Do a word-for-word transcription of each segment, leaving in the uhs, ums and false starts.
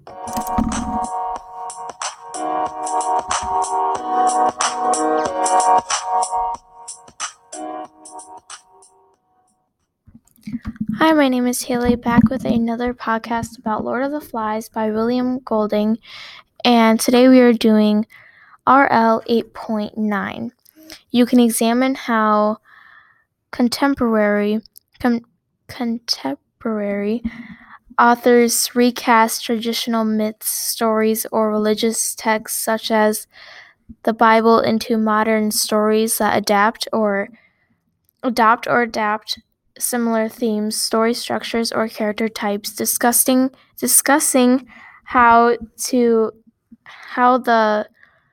Hi, my name is Haley, back with another podcast about Lord of the Flies by William Golding, and today we are doing R L eight point nine. You can examine how contemporary com- contemporary authors recast traditional myths, stories, or religious texts such as the Bible into modern stories that adapt or adopt or adapt similar themes, story structures, or character types, discussing discussing how to how the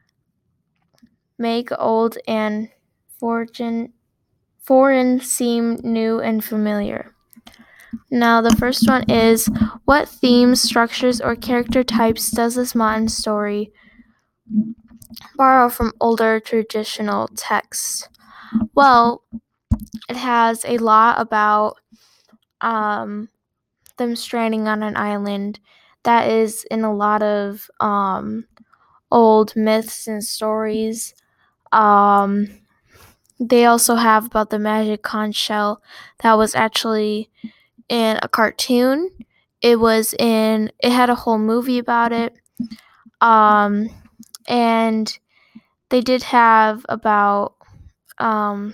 make old and foreign foreign seem new and familiar. Now, the first one is, what themes, structures, or character types does this modern story borrow from older traditional texts? Well, it has a lot about um, them stranding on an island. That is in a lot of um, old myths and stories. Um, they also have about the magic conch shell that was actually in a cartoon. It was in, it had a whole movie about it. Um, and they did have about, um,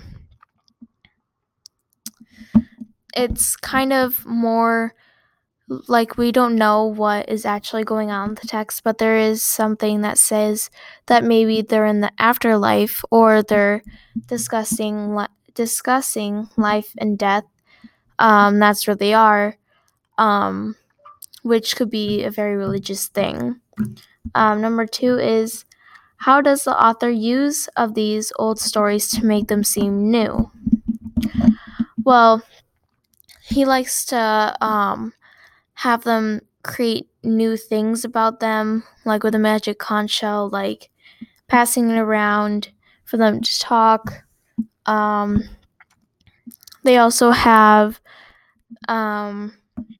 it's kind of more like we don't know what is actually going on in the text, but there is something that says that maybe they're in the afterlife or they're discussing li- discussing life and death. Um, that's where they are, um, which could be a very religious thing. Um, number two is, how does the author use of these old stories to make them seem new? Well, he likes to um, have them create new things about them, like with a magic conch shell, like passing it around for them to talk. Um, they also have um,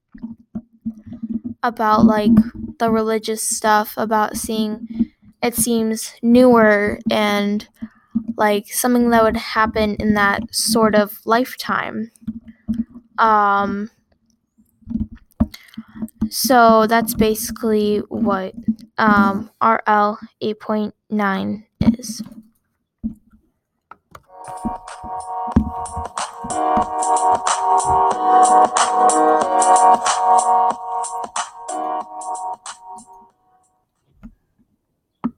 about like the religious stuff, about seeing it seems newer and like something that would happen in that sort of lifetime. Um, so that's basically what um, R L eight point nine is.